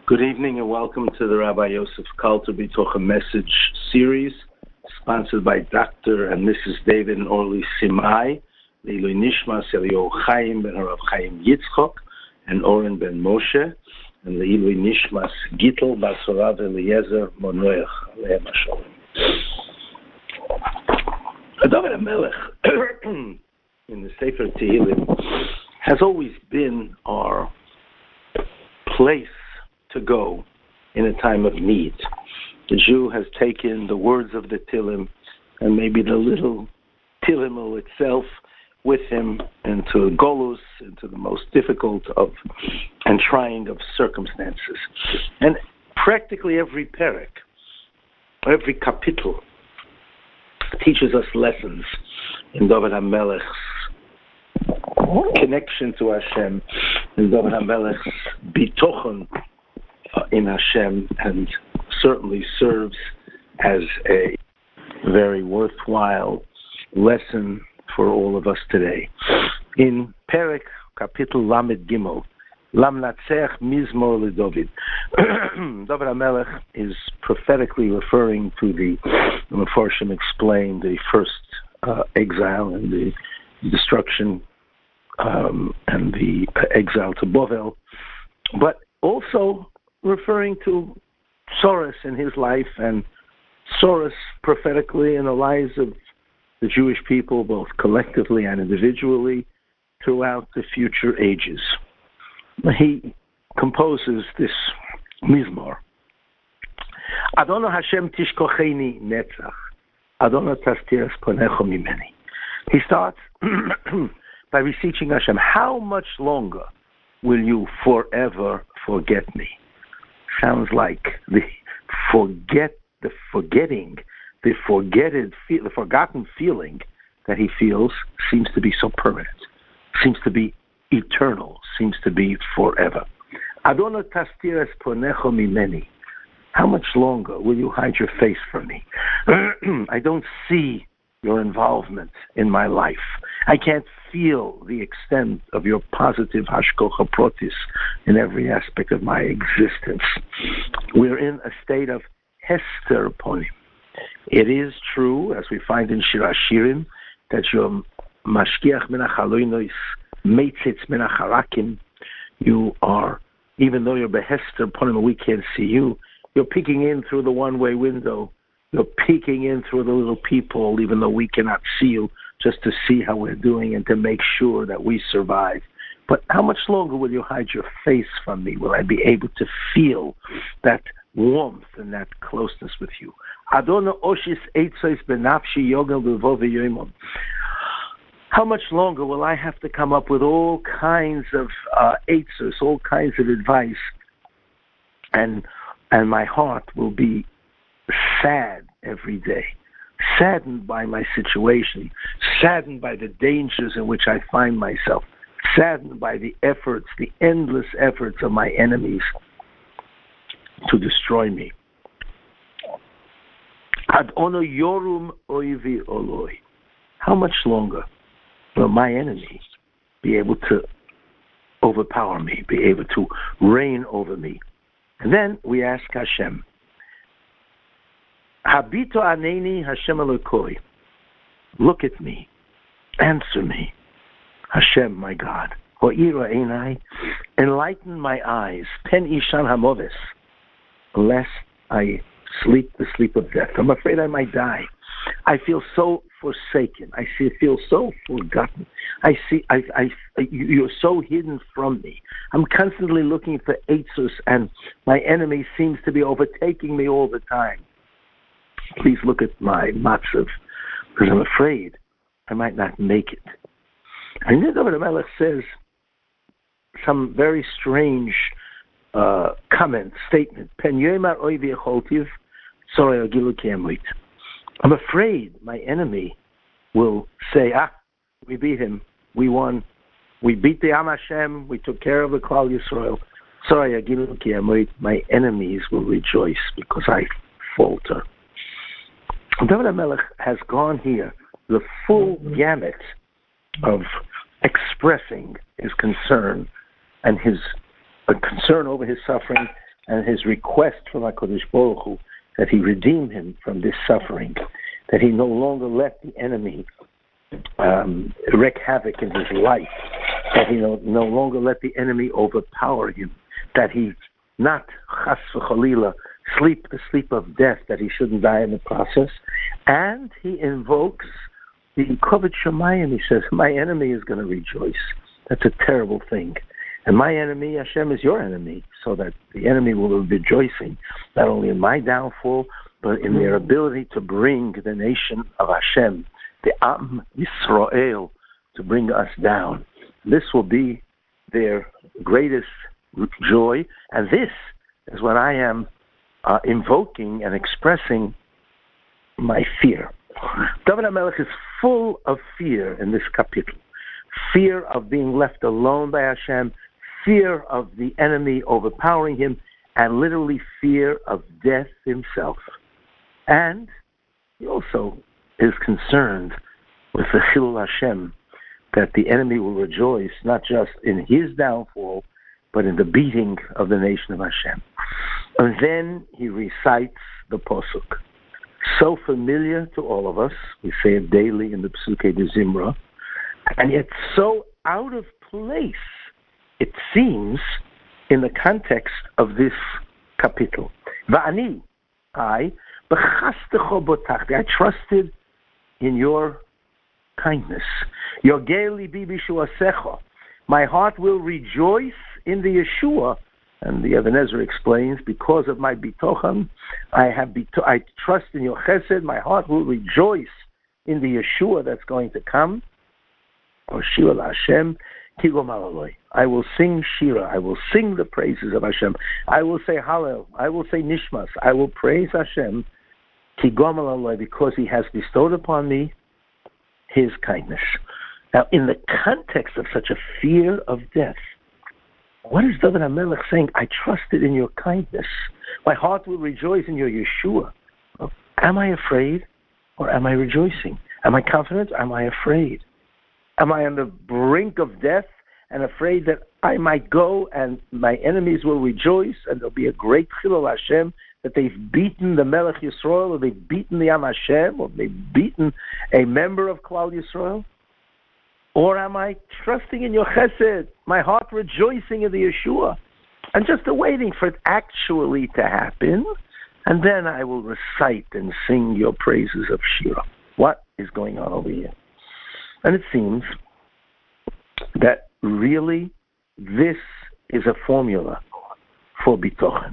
Good evening and welcome to the Rabbi Yosef Kalter B'toch Message series, sponsored by Dr. and Mrs. David and Orly Simai, Leilui Nishmas Eliyahu Chaim ben Harav Chaim Yitzchok, and Oren ben Moshe, and Leilui Nishmas Gittel Bas Harav Eliezer Monoach Alehem Hashalom. David HaMelech in the Sefer Tehillim has always been our place to go in a time of need. The Jew has taken the words of the Tehillim and maybe the little Tehillim itself with him into Golus, into the most difficult of and trying of circumstances. And practically every perek, every kapitel, teaches us lessons in David HaMelech's connection to Hashem, in David HaMelech's bitochon in Hashem, and certainly serves as a very worthwhile lesson for all of us today. In Perek Kapitel Lamed Gimel, Lam Natzech Mizmor LeDavid, David HaMelech is prophetically referring to the Mefarshim explained the first exile and the destruction and the exile to Bovel, but also referring to Soros in his life and Soros prophetically in the lives of the Jewish people, both collectively and individually, throughout the future ages. He composes this Mizmor. Adonai Hashem tishkocheni netzach, Adonai tastiras ponecho mimeni. He starts by beseeching Hashem, how much longer will you forever forget me? Sounds like the forgotten feeling that he feels seems to be so permanent, seems to be eternal, seems to be forever. Adonai tastiras ponecho mimeni. How much longer will you hide your face from me? I don't see your involvement in my life. I can't feel the extent of your positive hashkocha protis in every aspect of my existence. We're in a state of hester ponim. It is true, as we find in Shir Hashirim, that your mashkiach min hachalonos meitzitz min hacharakim, you are, even though you're behester ponim and we can't see you, you're peeking in through the one-way window. You're peeking in through the little peephole, even though we cannot see you, just to see how we're doing and to make sure that we survive. But how much longer will you hide your face from me? Will I be able to feel that warmth and that closeness with you? Adonai oshis eitzois benafshi yogel b'vo v'yoimon. How much longer will I have to come up with all kinds of eitzos, all kinds of advice, and my heart will be sad every day, saddened by my situation, saddened by the dangers in which I find myself, saddened by the efforts, the endless efforts of my enemies to destroy me. Ad ono yorum oivi oloi. How much longer will my enemies be able to overpower me, be able to reign over me? And then we ask Hashem, Habito aneni Hashem Elokoi. Look at me. Answer me. Hashem, my God. Ho'ira einai. Enlighten my eyes. Pen ishan hamoves. Lest I sleep the sleep of death. I'm afraid I might die. I feel so forsaken. I feel so forgotten. You're so hidden from me. I'm constantly looking for eitzos, and my enemy seems to be overtaking me all the time. Please look at my matzav, because I'm afraid I might not make it. And then David HaMelech says some very strange statement. I'm afraid my enemy will say, we beat him, we won, we beat the Am Hashem, we took care of the Klal Yisrael. My enemies will rejoice because I falter. David HaMelech has gone here the full gamut of expressing his concern and his concern over his suffering and his request from HaKadosh Baruch Hu that he redeem him from this suffering, that he no longer let the enemy wreak havoc in his life, that he no longer let the enemy overpower him, that he not, chas v'chalila, sleep the sleep of death, that he shouldn't die in the process. And he invokes the Kavod Shamayim. He says, my enemy is going to rejoice. That's a terrible thing. And my enemy, Hashem, is your enemy, so that the enemy will be rejoicing, not only in my downfall, but in their ability to bring the nation of Hashem, the Am Yisrael, to bring us down. This will be their greatest joy, and this is what I am invoking and expressing my fear. David HaMelech is full of fear in this kapitel. Fear of being left alone by Hashem, fear of the enemy overpowering him, and literally fear of death himself. And he also is concerned with the Chilul Hashem, that the enemy will rejoice not just in his downfall, but in the beating of the nation of Hashem. And then he recites the Posuk, so familiar to all of us. We say it daily in the Psukei de Zimra, and yet so out of place, it seems, in the context of this kapitel. Va'ani, I trusted in your kindness. Yogel libi b'shuasecha. My heart will rejoice in the Yeshua. And the Even Ezra explains, because of my bitochen, I trust in your chesed. My heart will rejoice in the Yeshua that's going to come. Or Shira Hashem, Kigom Alaloi. I will sing Shira. I will sing the praises of Hashem. I will say Hallel. I will say Nishmas. I will praise Hashem, Kigom Alaloi, because he has bestowed upon me his kindness. Now, in the context of such a fear of death, what is David HaMelech saying? I trusted in your kindness. My heart will rejoice in your Yeshua. Am I afraid or am I rejoicing? Am I confident or am I afraid? Am I on the brink of death and afraid that I might go and my enemies will rejoice and there'll be a great Chilul Hashem, that they've beaten the Melech Yisrael, or they've beaten the Am Hashem, or they've beaten a member of Klal Yisrael? Or am I trusting in your chesed, my heart rejoicing in the Yeshua, and just awaiting for it actually to happen, and then I will recite and sing your praises of Shira? What is going on over here? And it seems that really this is a formula for bitochen.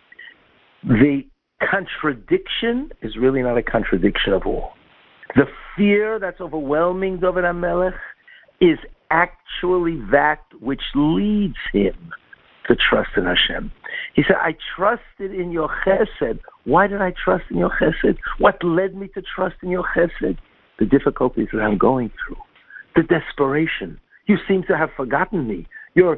The contradiction is really not a contradiction at all. The fear that's overwhelming David HaMelech is actually that which leads him to trust in Hashem. He said, I trusted in your chesed. Why did I trust in your chesed? What led me to trust in your chesed? The difficulties that I'm going through, the desperation. You seem to have forgotten me. Your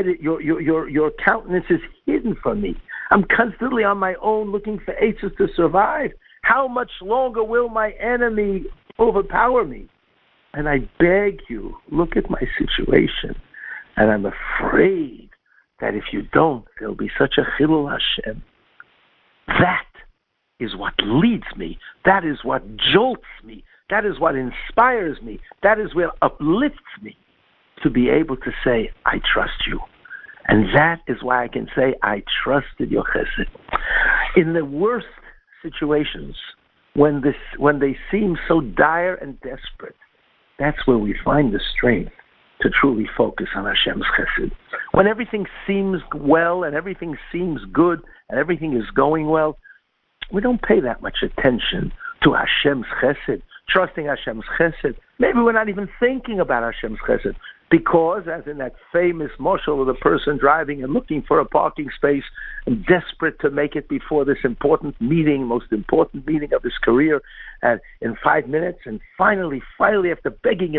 countenance is hidden from me. I'm constantly on my own looking for answers to survive. How much longer will my enemy overpower me? And I beg you, look at my situation. And I'm afraid that if you don't, there'll be such a Chilul Hashem. That is what leads me. That is what jolts me. That is what inspires me. That is what uplifts me to be able to say, I trust you. And that is why I can say, I trusted your chesed. In the worst situations, when they seem so dire and desperate, that's where we find the strength to truly focus on Hashem's chesed. When everything seems well and everything seems good and everything is going well, we don't pay that much attention to Hashem's chesed, trusting Hashem's chesed. Maybe we're not even thinking about Hashem's chesed, because, as in that famous moshel of the person driving and looking for a parking space and desperate to make it before this important meeting, most important meeting of his career, and in 5 minutes, and finally, after begging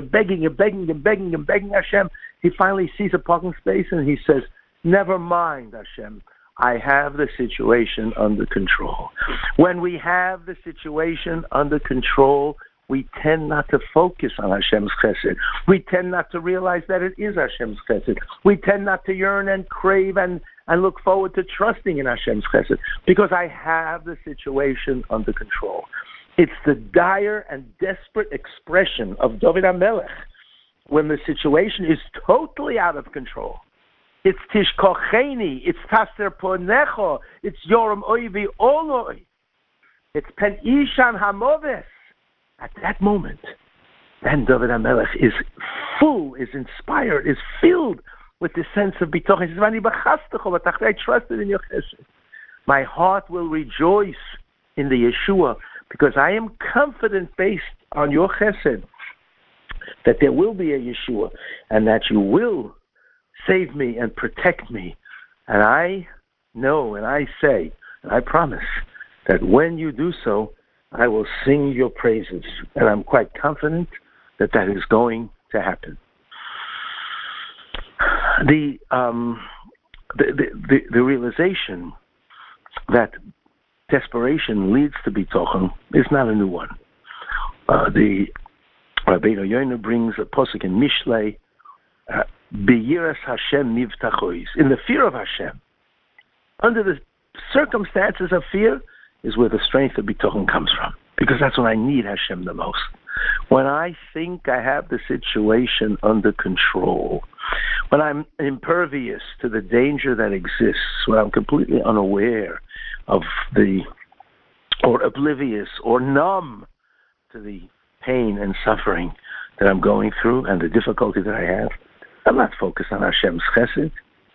Hashem, he finally sees a parking space and he says, never mind, Hashem, I have the situation under control. When we have the situation under control, we tend not to focus on Hashem's chesed. We tend not to realize that it is Hashem's chesed. We tend not to yearn and crave and and look forward to trusting in Hashem's chesed because I have the situation under control. It's the dire and desperate expression of David HaMelech when the situation is totally out of control. It's Tishkocheni, it's Taser Ponecho, it's Yoram Oivi Oloi, it's Pen Ishan Hamoves. At that moment, then David HaMelech is full, is inspired, is filled with this sense of bitochen. He says, I trusted in your chesed. My heart will rejoice in the Yeshua because I am confident based on your chesed that there will be a Yeshua and that you will save me and protect me. And I know and I say and I promise that when you do so, I will sing your praises. And I'm quite confident that that is going to happen. The realization that desperation leads to bitochen is not a new one. The Rabbeinu Yonah brings a posuk in Mishlei, Beyiras Hashem nivtachois, in the fear of Hashem. Under the circumstances of fear is where the strength of bitochen comes from, because that's when I need Hashem the most. When I think I have the situation under control, when I'm impervious to the danger that exists, when I'm completely unaware of or oblivious or numb to the pain and suffering that I'm going through and the difficulty that I have, I'm not focused on Hashem's chesed.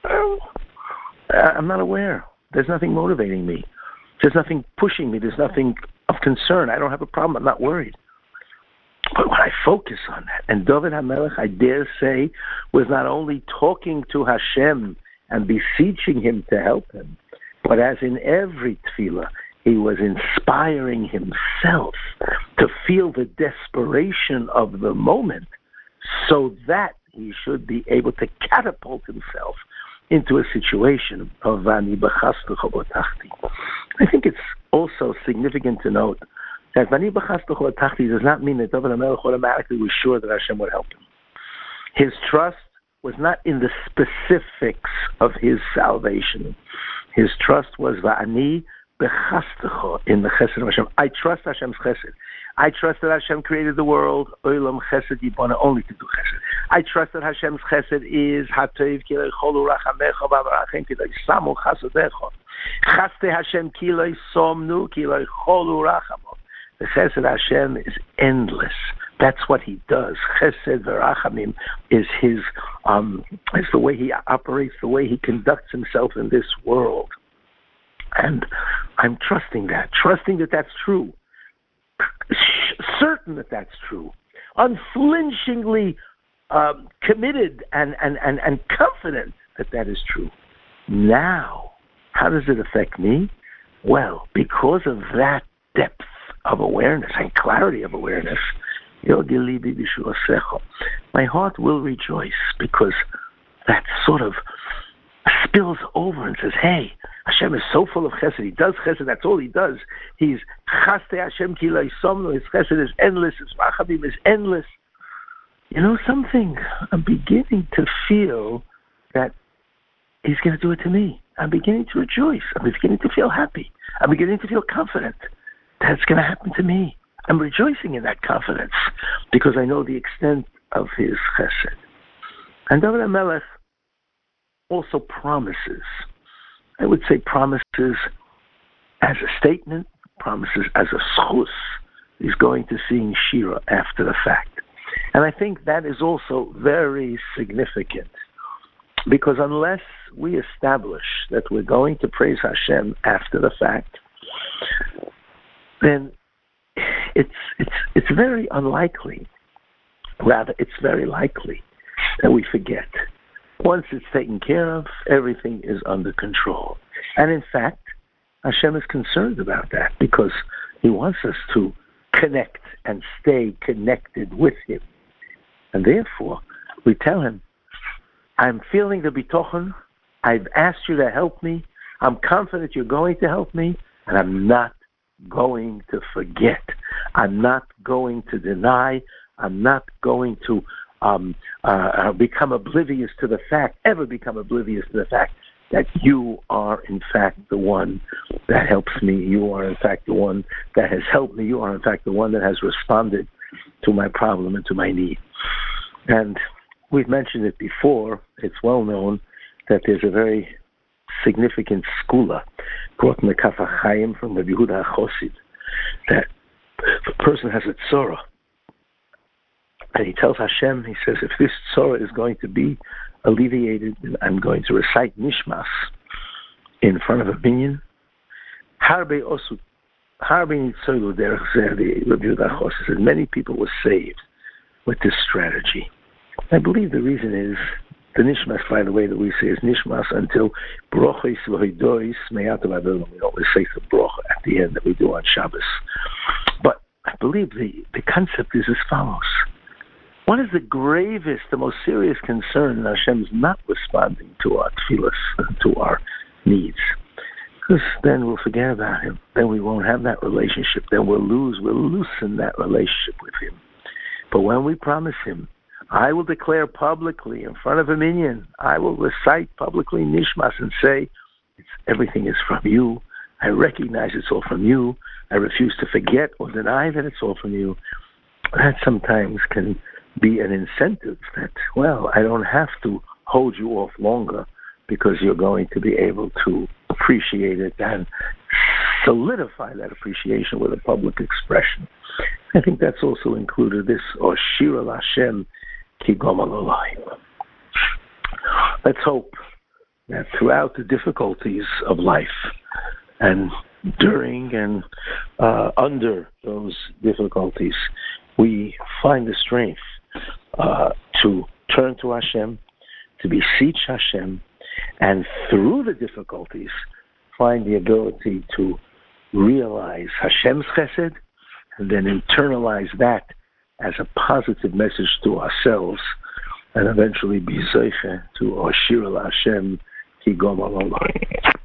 I'm not aware. There's nothing motivating me. There's nothing pushing me. There's nothing of concern. I don't have a problem. I'm not worried. But when I focus on that, and David HaMelech, I dare say, was not only talking to Hashem and beseeching him to help him, but as in every tefillah, he was inspiring himself to feel the desperation of the moment so that he should be able to catapult himself into a situation of Vani B'chastucha B'tachti. I think it's also significant to note that Vani B'chastucha B'tachti does not mean that David HaMelech automatically was sure that Hashem would help him. His trust was not in the specifics of his salvation. His trust was Va'ani B'chastucha, in the chesed of Hashem. I trust Hashem's chesed. I trust that Hashem created the world, Olam Chesed Yibana, only to do chesed. I trust that Hashem's chesed is Hatoiv Kilei Cholu Rachamecha V'Avarachem Kilei Samu Chasadecha. Chaste Hashem Kilei Somnu Kilei Cholu Rachamo. The chesed Hashem is endless. That's what he does. Chesed V'Rachamim is his, is the way he operates, the way he conducts himself in this world. And I'm trusting that that's true. Certain that that's true, unflinchingly committed and confident that that is true. Now, how does it affect me? Well, because of that depth of awareness and clarity of awareness, my heart will rejoice because that sort of spills over and says, hey, Hashem is so full of chesed. He does chesed. That's all he does. He's chaste Hashem kilei somnu. His chesed is endless. His rachamim is endless. You know something? I'm beginning to feel that he's going to do it to me. I'm beginning to rejoice. I'm beginning to feel happy. I'm beginning to feel confident that it's going to happen to me. I'm rejoicing in that confidence because I know the extent of his chesed. And David HaMelech also promises. I would say promises as a statement, promises as a schus. He's going to sing Shira after the fact. And I think that is also very significant because unless we establish that we're going to praise Hashem after the fact, then it's very unlikely, rather it's very likely that we forget. Once it's taken care of, everything is under control. And in fact, Hashem is concerned about that because he wants us to connect and stay connected with him. And therefore, we tell him, I'm feeling the bitochen. I've asked you to help me. I'm confident you're going to help me. And I'm not going to forget. I'm not going to deny. I'm not going to become oblivious to the fact, ever become oblivious to the fact that you are, in fact, the one that helps me. You are, in fact, the one that has helped me. You are, in fact, the one that has responded to my problem and to my need. And we've mentioned it before. It's well known that there's a very significant skula brought in the Kaf HaChaim from Rabbi Yehuda HaChosid, that if a person has a tzorah, and he tells Hashem, he says, if this tzorah is going to be alleviated, then I'm going to recite Nishmas in front of a binyan. Harbe osu, harbe nitzoilu derech zeh, Rabbi Yehuda HaChosid said, many people were saved with this strategy. I believe the reason is, the Nishmas, by the way, that we say is Nishmas until Brochis V'Hoidois Meyatav Adolam. We don't say the Broch at the end that we do on Shabbos. But I believe the concept is as follows. What is the gravest, the most serious concern that Hashem is not responding to our tefillas, to our needs? Because then we'll forget about Him. Then we won't have that relationship. Then we'll loosen that relationship with Him. But when we promise Him, I will declare publicly in front of a minyan, I will recite publicly Nishmas and say, everything is from you. I recognize it's all from you. I refuse to forget or deny that it's all from you. That sometimes can be an incentive that, well, I don't have to hold you off longer because you're going to be able to appreciate it and solidify that appreciation with a public expression. I think that's also included this, or Shira Lashem, let's hope that throughout the difficulties of life and during and under those difficulties, we find the strength to turn to Hashem, to beseech Hashem, and through the difficulties, find the ability to realize Hashem's chesed and then internalize that as a positive message to ourselves, and eventually be zeiche to Oshir Hashem Ki Gom Alolai.